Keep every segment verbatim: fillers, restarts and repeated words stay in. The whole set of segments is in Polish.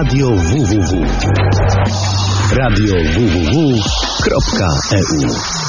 Radio www. Radio www kropka e u.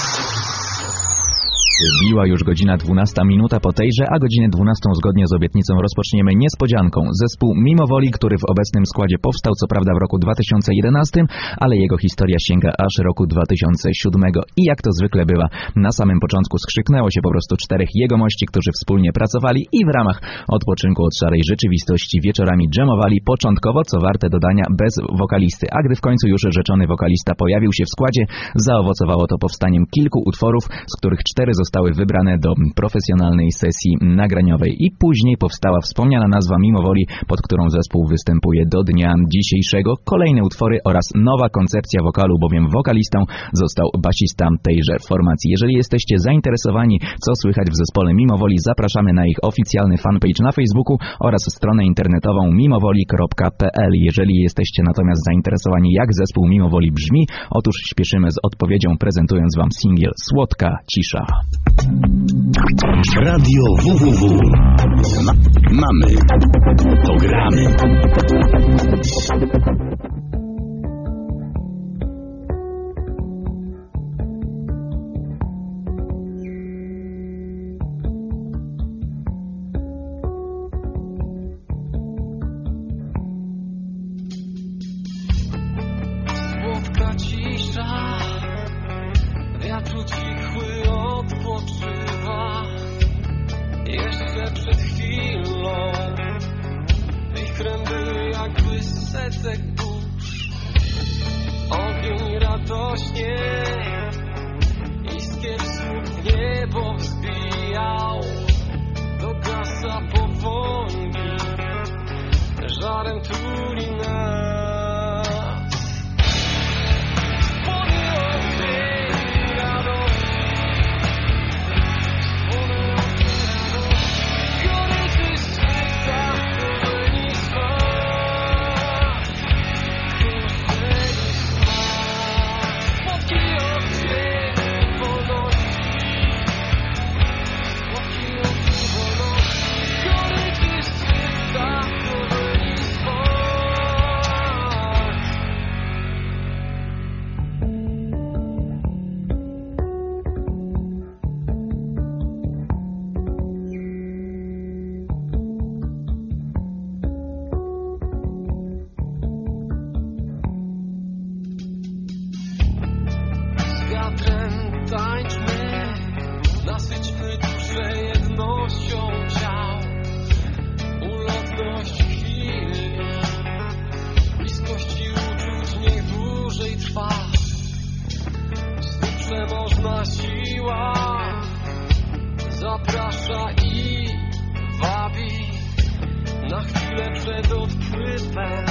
Biła już godzina dwunasta minuta po tejże, a godzinę dwunastą zgodnie z obietnicą rozpoczniemy niespodzianką. Zespół Mimowoli, który w obecnym składzie powstał co prawda w roku dwa tysiące jedenastym, ale jego historia sięga aż roku dwa tysiące siódmego. I jak to zwykle bywa, na samym początku skrzyknęło się po prostu czterech jegomości, którzy wspólnie pracowali i w ramach odpoczynku od szarej rzeczywistości wieczorami dżemowali, początkowo, co warte dodania, bez wokalisty. A gdy w końcu już rzeczony wokalista pojawił się w składzie, zaowocowało to powstaniem kilku utworów, z których cztery zostały zostały wybrane do profesjonalnej sesji nagraniowej i później powstała wspomniana nazwa Mimowoli, pod którą zespół występuje do dnia dzisiejszego. Kolejne utwory oraz nowa koncepcja wokalu, bowiem wokalistą został basista tejże formacji. Jeżeli jesteście zainteresowani, co słychać w zespole Mimowoli, zapraszamy na ich oficjalny fanpage na Facebooku oraz stronę internetową mimowoli kropka p l. Jeżeli jesteście natomiast zainteresowani, jak zespół Mimowoli brzmi, otóż śpieszymy z odpowiedzią, prezentując wam singiel Słodka cisza. Radio www. Ma, mamy, to gramy. Słodka cisza, wiatru cichły odpoczywa. Jeszcze przed chwilą wichrem były jakby setek burz. Ogień radośnie iskier w niebo wzbijał. Dogasa powoli, żarem tuli nas. Tańczmy, nasyćmy duszę jednością ciał, ulotność chwili, bliskości uczuć niech dłużej trwa. Znów przemożna siła zaprasza i wabi na chwilę przed odpływem.